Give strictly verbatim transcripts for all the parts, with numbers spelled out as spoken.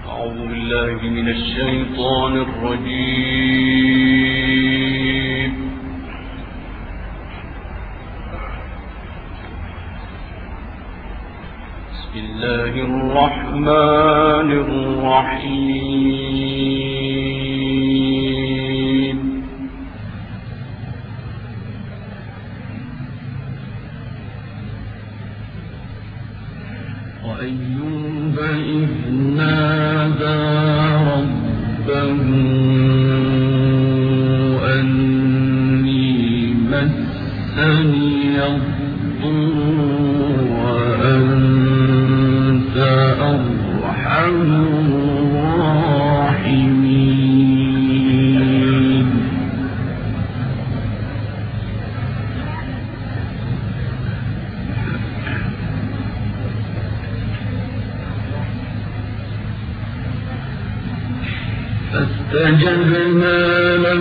أعوذ بالله من الشيطان الرجيم. بسم الله الرحمن الرحيم. وأيوب إذ نادى ربه أني مسني الضر وأنت أرحم الراحمين. فاستجبنا له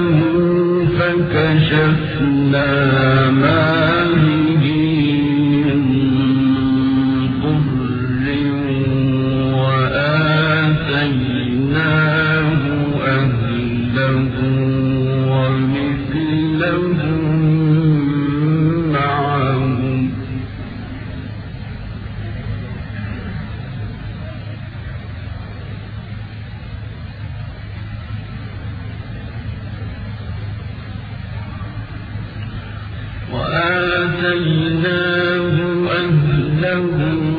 فكشفنا ما به من ضر وآتيناه أهله ومثلهم معهم وآتيناه أهله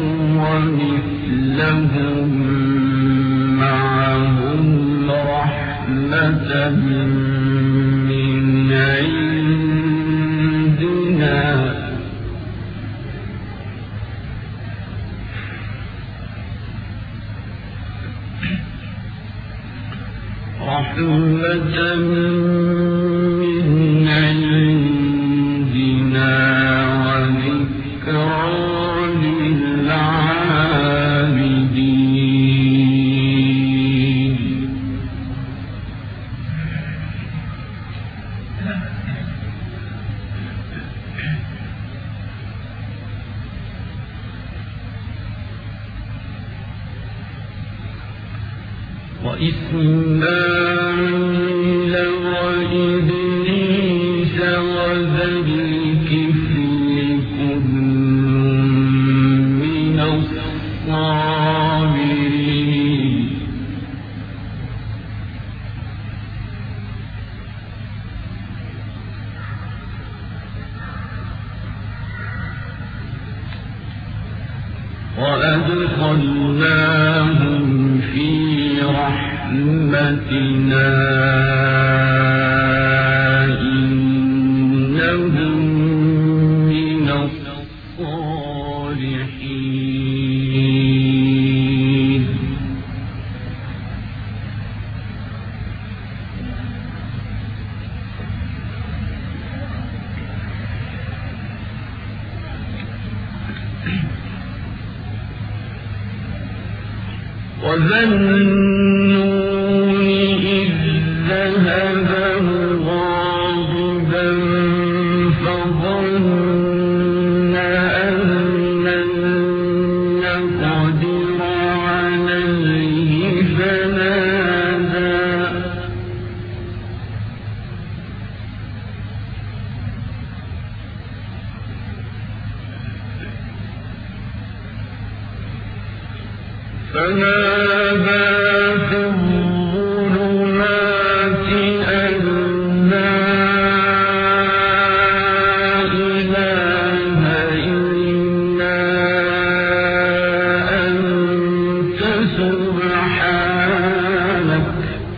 ومثلهم معهم رحمة من عندنا رحمة من عندنا وذكرى للعابدين. وإسماعيل وإدريس وذا الكفل كل من الصابرين. وأدخلناهم في رحمتنا إنهم من الصالحين. وذا النون إذ ذهب مغاضبا فظن أن لن نقدر عليه فنادى فنادى في الظلمات أن لا إله إلا أنت سبحانك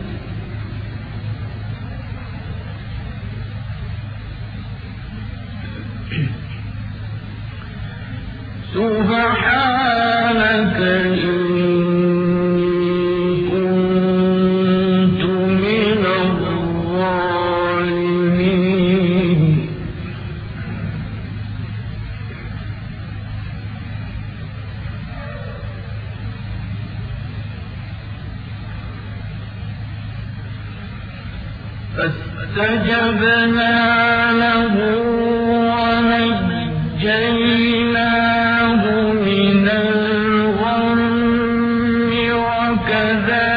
سبحانك فاستجبنا له ونجيناه من الغم وكذلك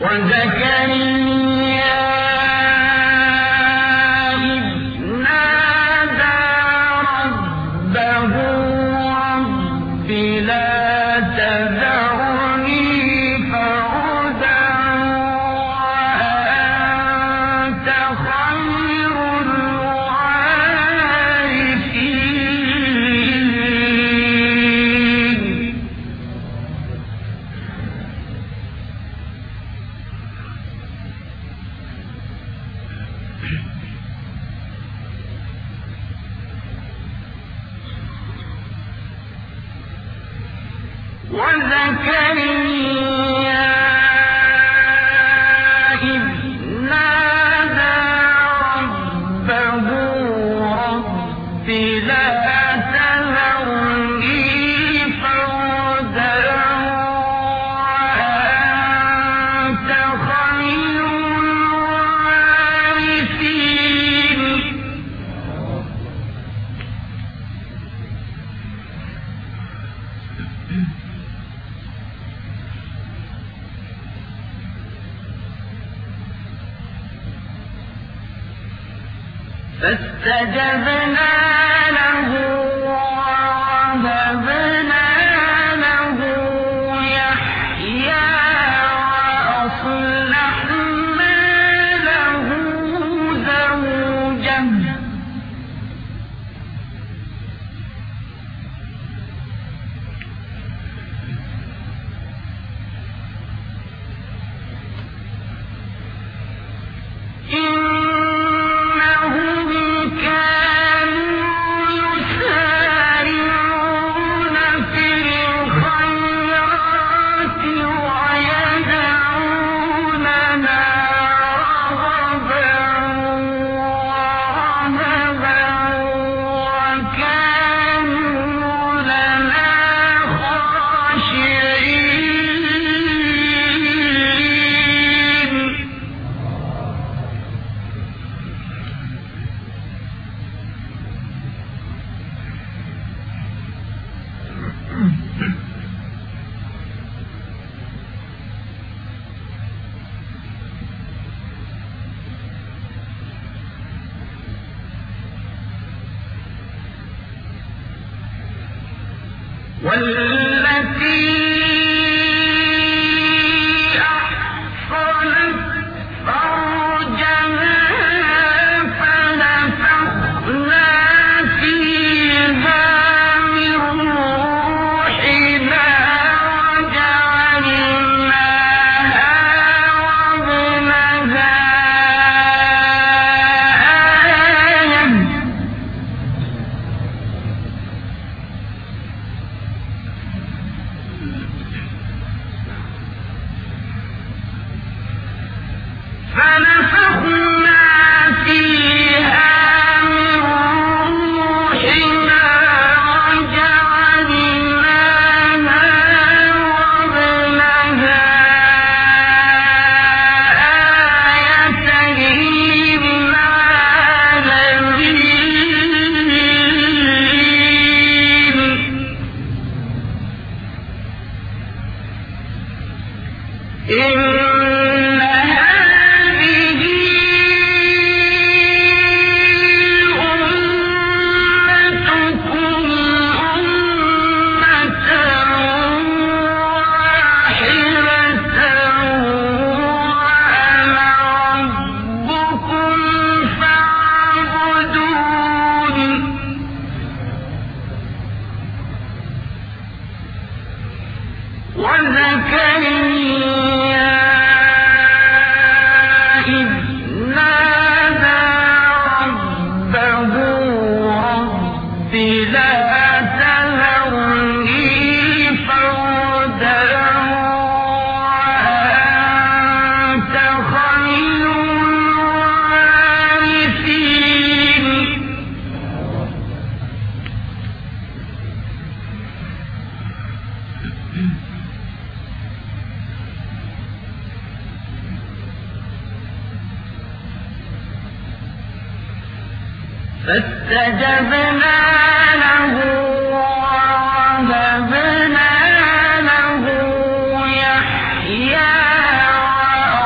فاستجبنا له ووهبنا له يحيى وأصلحنا له زوجه والتي أحصنت فرجها فنفخنا فيها من روحنا وجعلناها وابنها آية فنفخنا فيها من روحنا وجعلناها وابنها آية فاستجبنا له ووهبنا له يحيى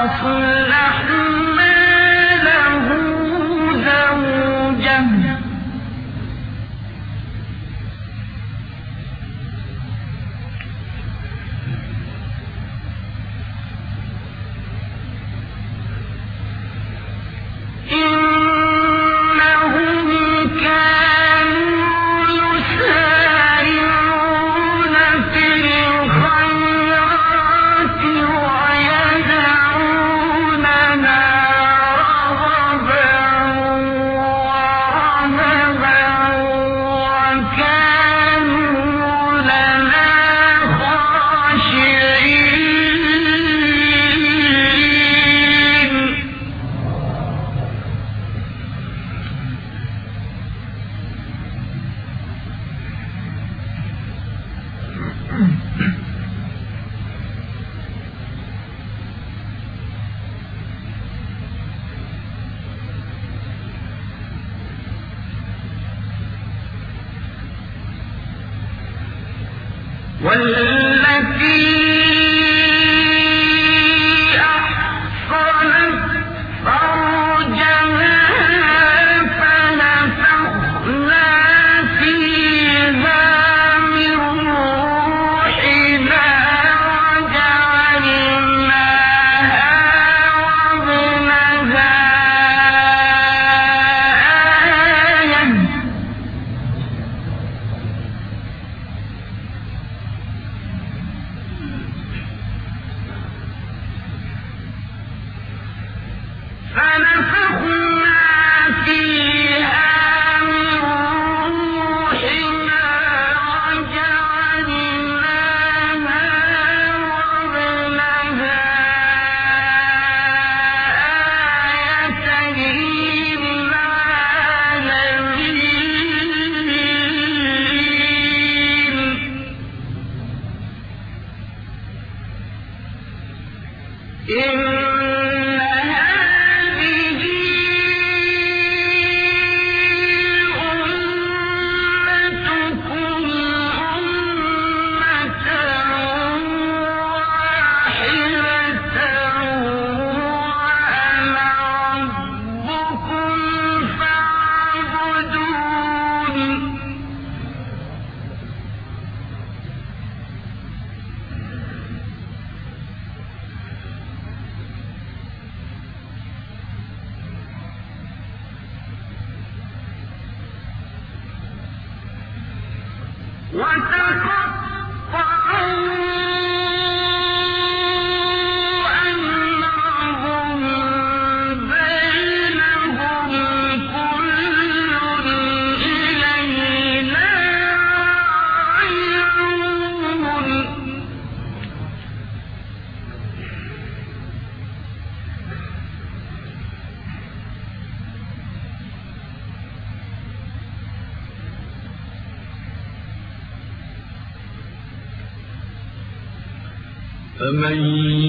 فمن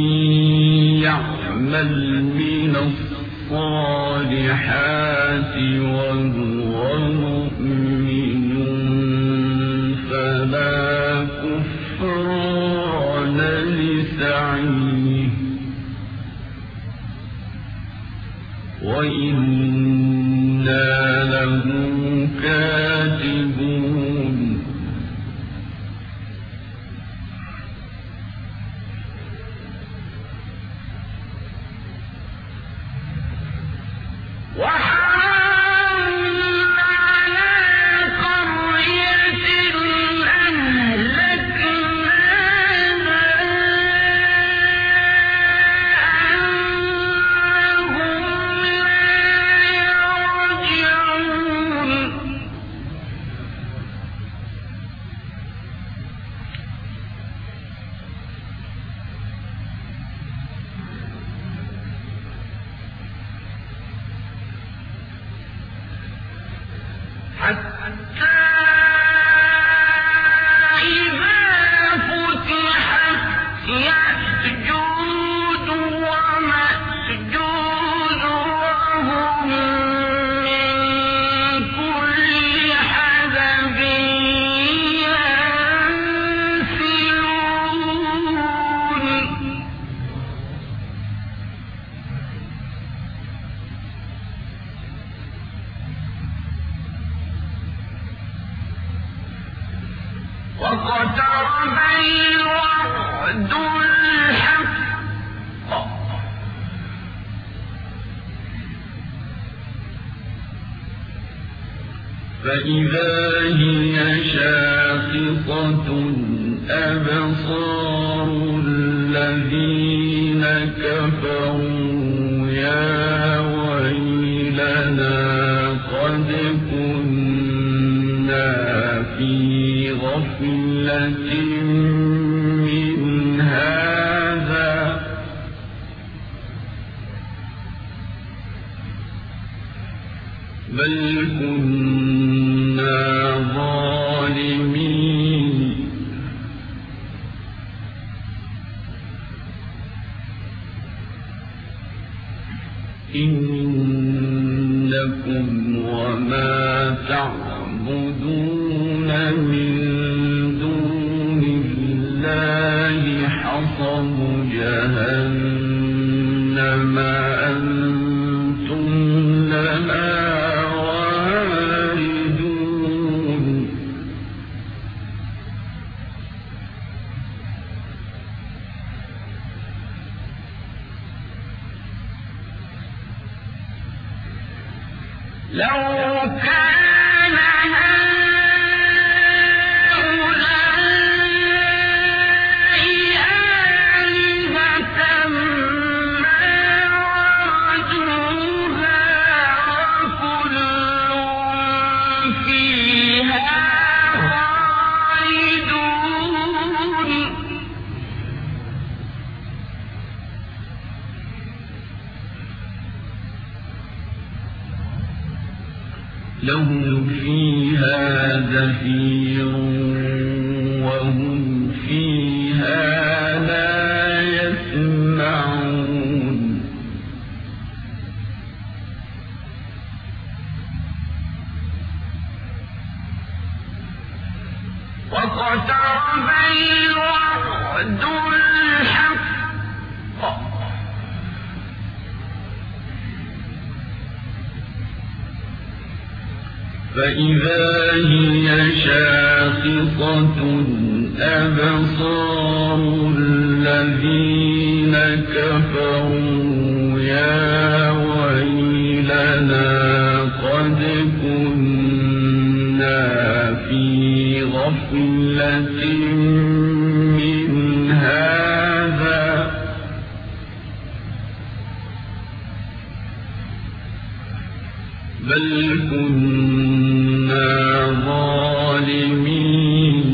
يعمل من الصالحات وهو مؤمن فلا كفران لسعيه وإنا له كاتبون فإذا هي شاخصة أبصار الذين كفروا يا ويلنا قد كنا في غفلة من هذا بل كنا ظالمين إنكم وما تعبدون من دون الله لهم فيها زفير وهم فيها لا يسمعون واقترب الوعد الحق فإذا هي شاخصة أبصار الذين كفروا يا ويلنا قد كنا في غفلة من هذا بل كنا ظالمين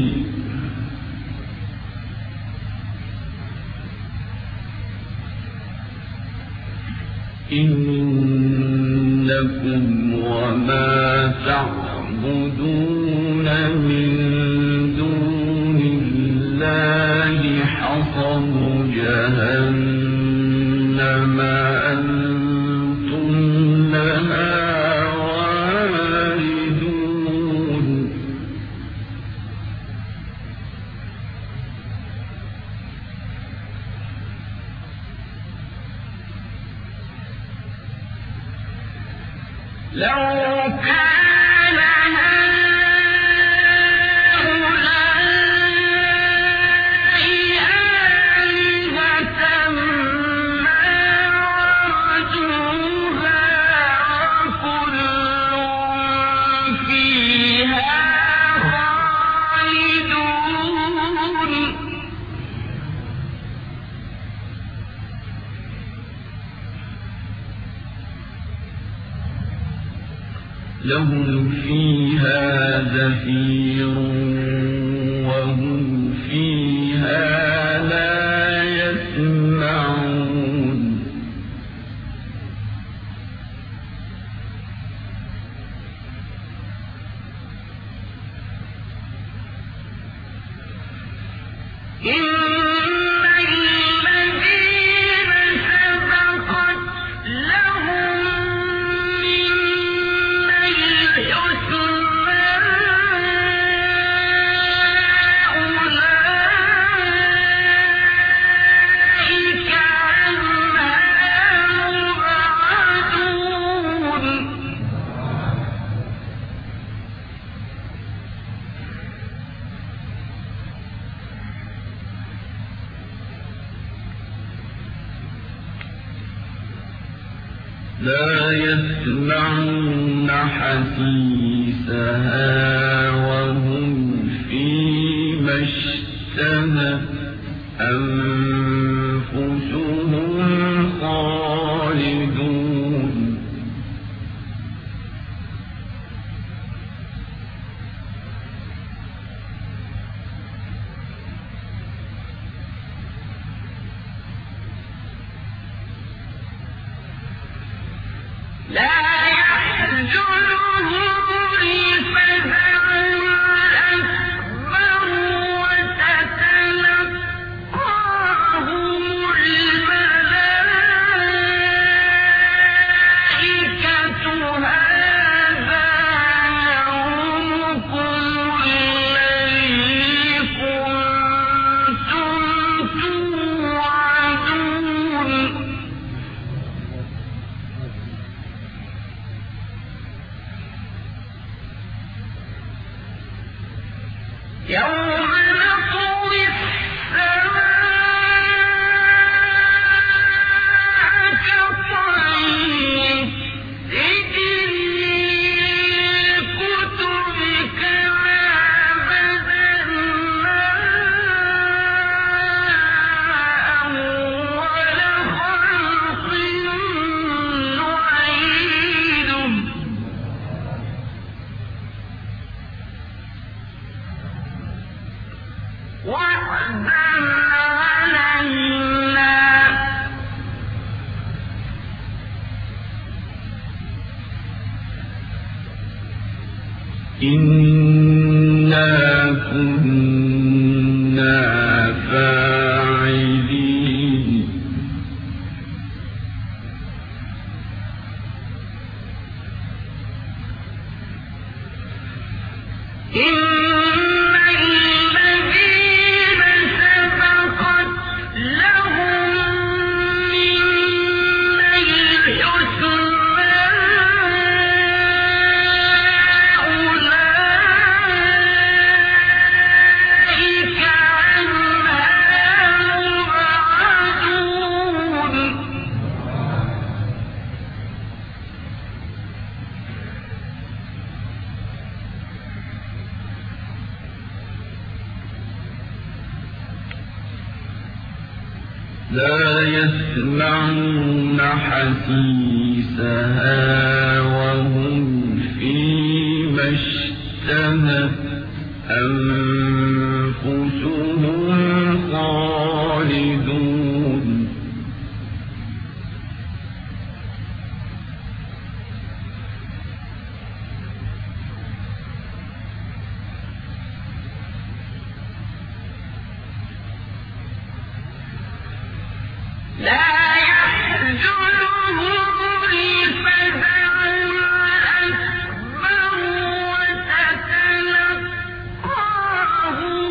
إنكم وما تعبدون من دون الله حصب جهنم أنتم لها لو كان هؤلاء آلهة ما وردوها وكل فيها خالدون لهم فيها زفير وهم فيها لا يسمعون لا يسمعون حسيسها وهم فيما اشتهت أنفسهم خالدون لا يحزنهم الفزع الأكبر وتتلقاهم الملائكة هذا يومكم الذي كنتم توعدون يوم نطوي السماء كطي السجل إنا كنا فاعلين لا يسمعون حسيسها وهم فيما اشتهت أنفسهم خالدون لا يحزنهم الفزع الأكبر وتتلقاهم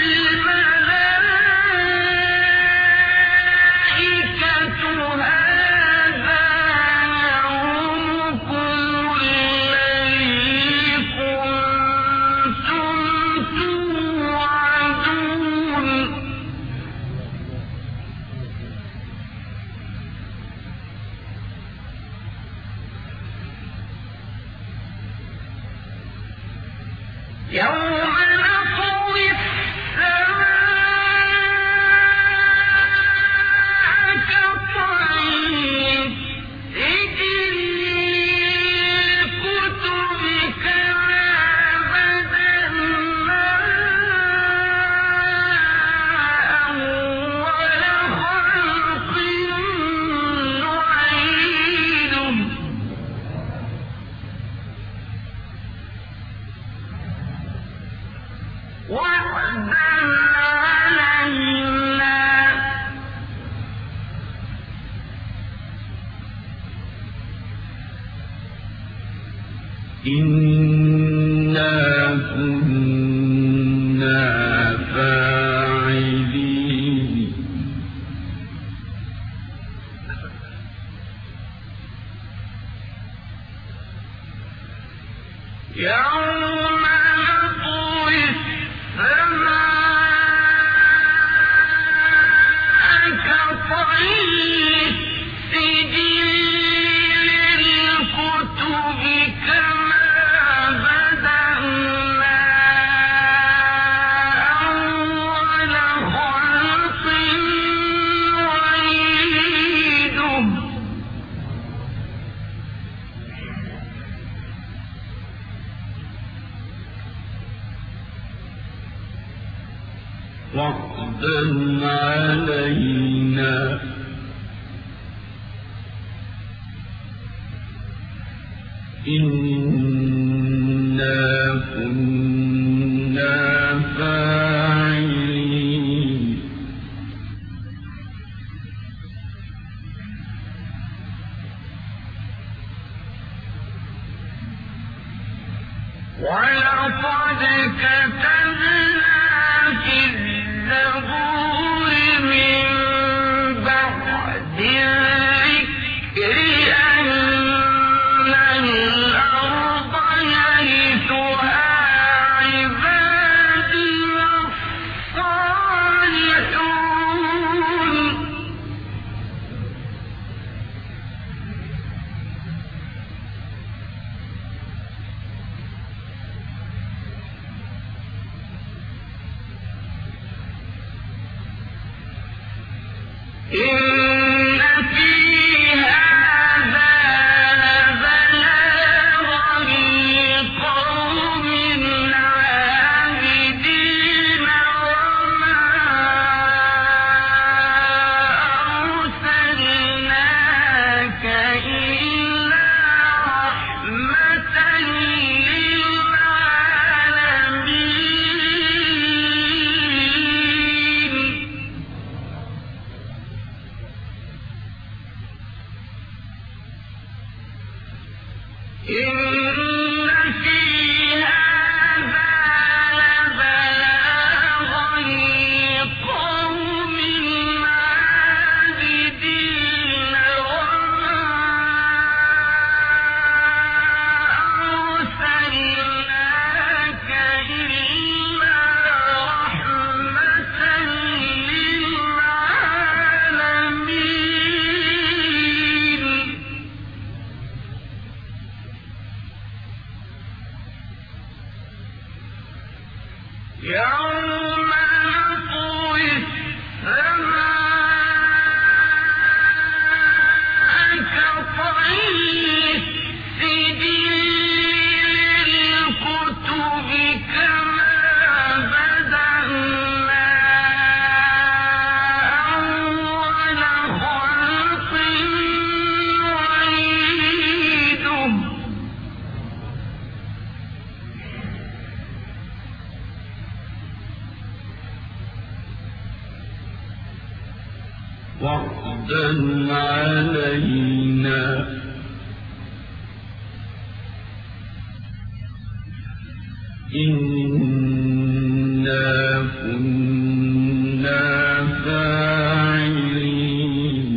الملائكة هذا يومكم الذي كنتم توعدون يوم نطوي السماء كطي السجل للكتب كما بدأنا أول خلق نعيده وعدا علينا إنا كنا فاعلين يوم نطوي السماء كطي السجل للكتب كما بدأنا أول خلق نعيده وعدا علينا إنا كنا فاعلين ولقد كتبنا في الزبور من بعد الذكر أن الأرض يرثها عبادي الصالحون إن في هذا لبلاغا لقوم عابدين وما يوم نطوي السماء كطي السجل للكتب كما بدأنا أول خلق نعيده وعدا علينا إنا كنا فاعلين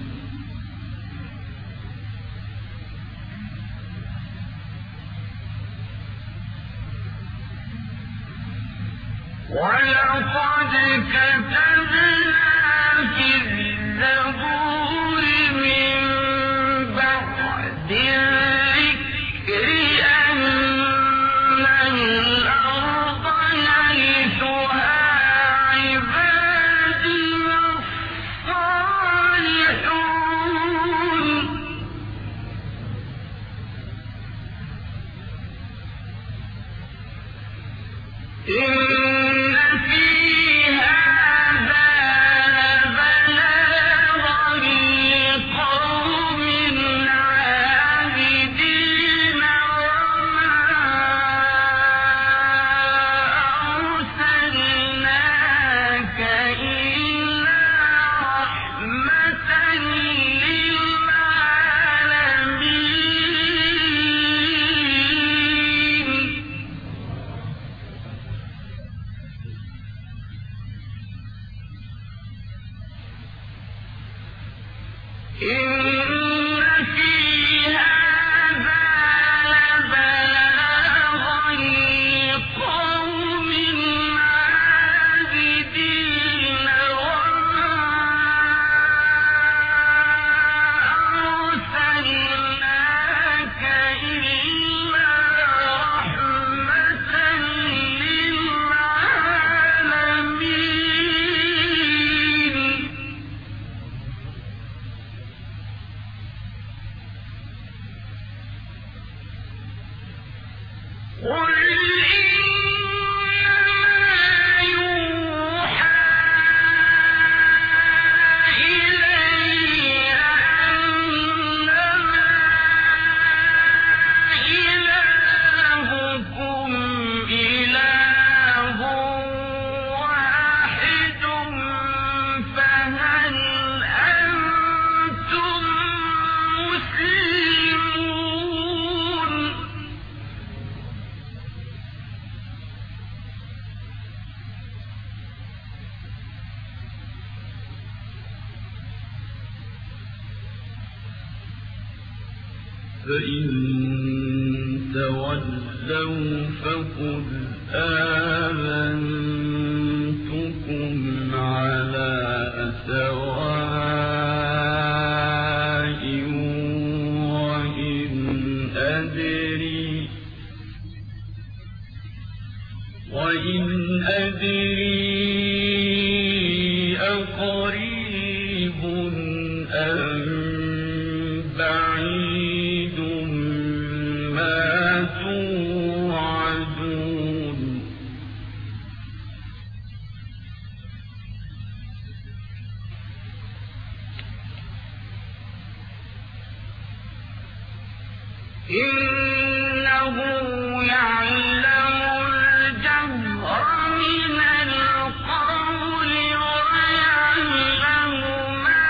ولقد كتبنا في الزبور من بعد الذكر أن الأرض يرثها عبادنا الصالحون إن في هذا لبلاغا لقوم عابدين وما أرسلناك إلا رحمة للعالمين إن في هذا لبلاغا لقوم عابدين وما أرسلناك إلا رحمة للعالمين قل إنما يوحى إلي أنما إلهكم إله واحد فهل أنتم مسلمون فإن تولوا فقل آذنتكم على سواء وإن أدري وإن أدري أقريب أم بعيد ما توعدون إنه يعلم الجهر من القول ويعلم ما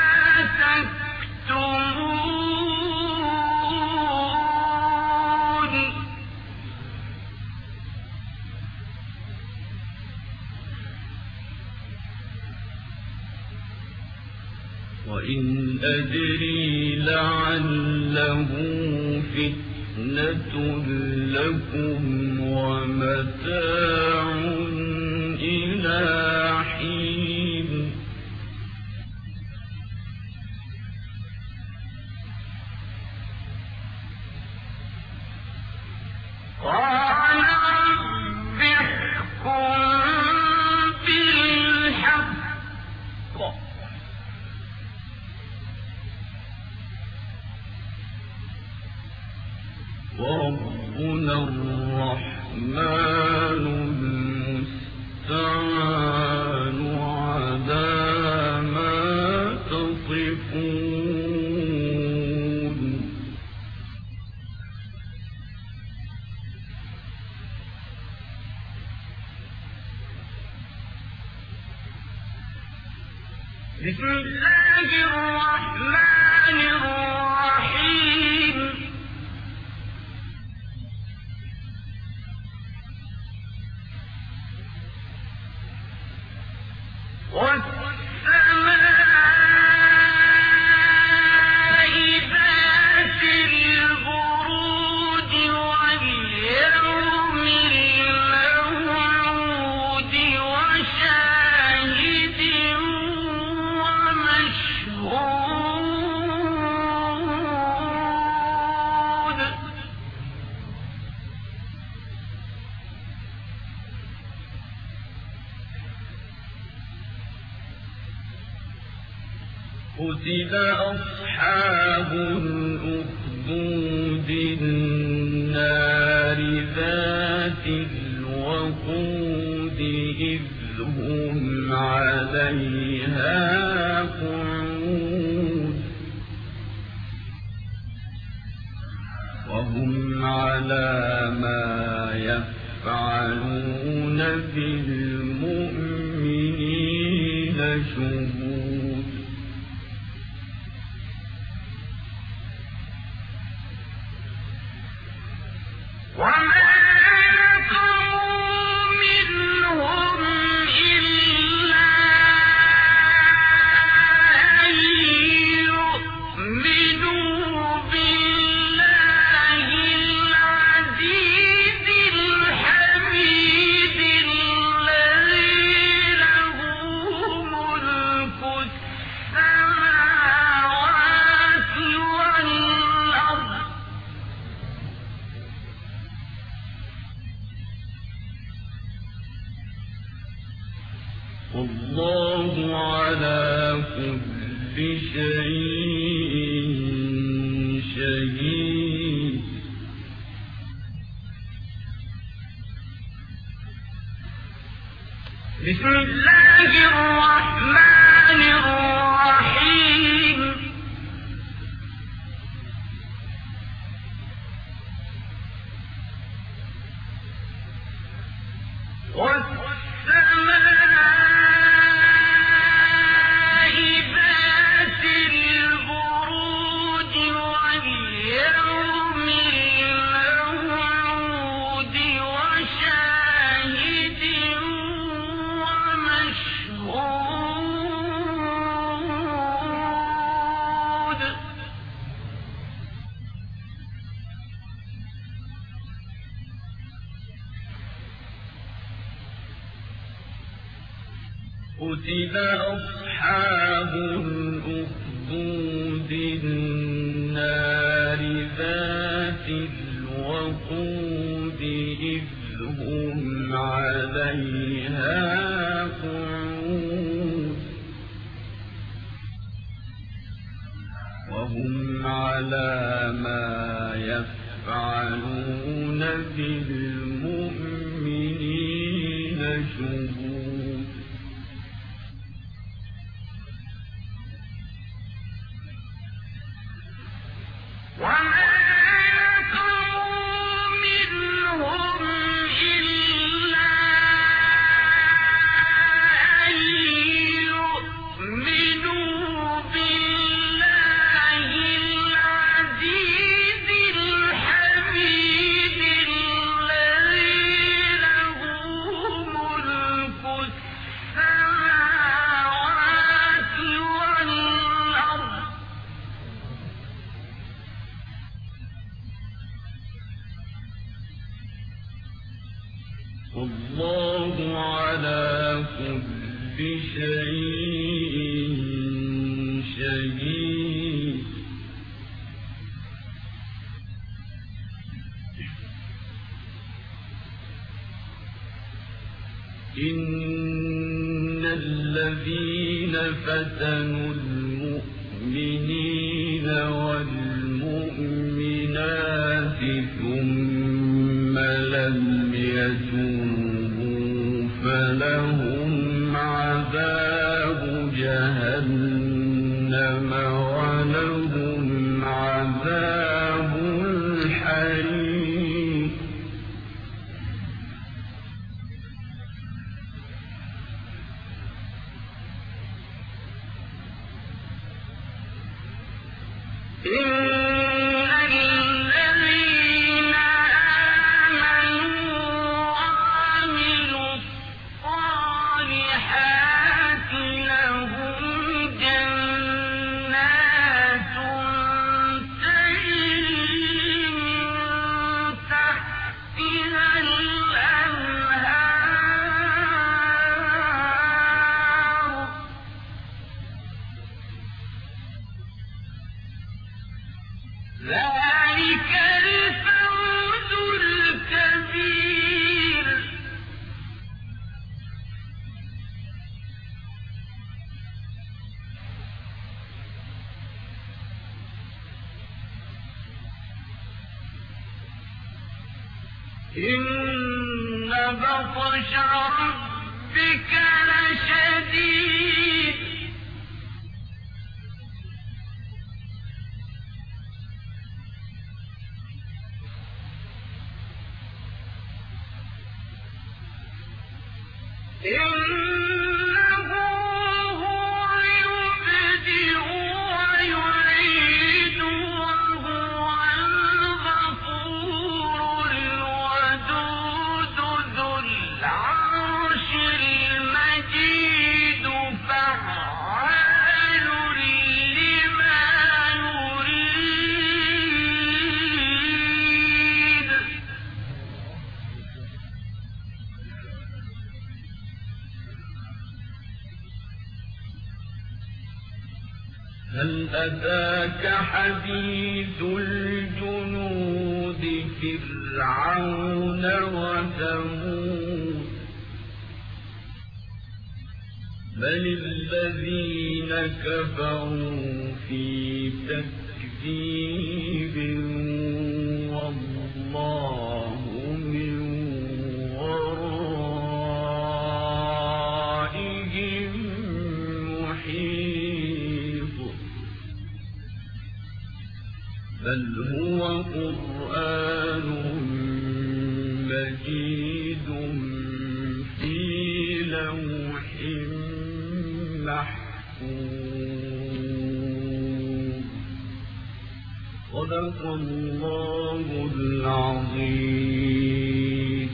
تكتمون وإن أدري لعله فتنة لكم ومتاع إلى حين قال رب احكم الرحمن المستعان على ما تصفون بسم الله الرحمن الرحيم والسماء ذات البروج واليوم الموعود وشاهد ومشهود قتل أصحاب الأخدود النار ذات الوقود إذ هم عليها قعود وهم على ما يفعلون بالمؤمنين شهود وما نقموا منهم إلا أن يؤمنوا بالله العزيز الحميد الذي له ملك السماوات والأرض والله على كل شيء شهيد بسم الله الرحمن الرحيم والسماء ذات البروج واليوم الموعود وشاهد ومشهود قتل أصحاب الأخدود النار ذات الوقود إذ هم عليها قعود وهم على ما يفعلون بالمؤمنين شهود وما نقموا منهم إلا أن يؤمنوا بالله العزيز الحميد الذي له ملك السماوات والأرض والله على كل شيء شهيد إن الذين فتنوا المؤمنين والمؤمنات ثم لم لم يتوبوا فلهم عذاب جهنم ولهم عذاب الحريق ذلك الفوز الكبير إن بطش ربك لشديد إنه هو يبدئ ويعيد وهو الغفور الودود ذو العرش المجيد فعال لما يريد هل أتاك حديث الجنود فرعون وثمود بل الذين كفروا في تكذيب والله من ورائهم محيط بل هو قرآن مجيد في لوح محفوظ صدق الله العظيم.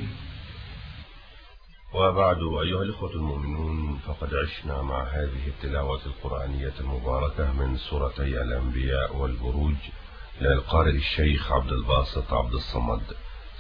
وبعد أيها الإخوة المؤمنون، فقد عشنا مع هذه التلاوة القرآنية المباركة من سورتي الأنبياء والبروج للقارئ الشيخ عبد الباسط عبد الصمد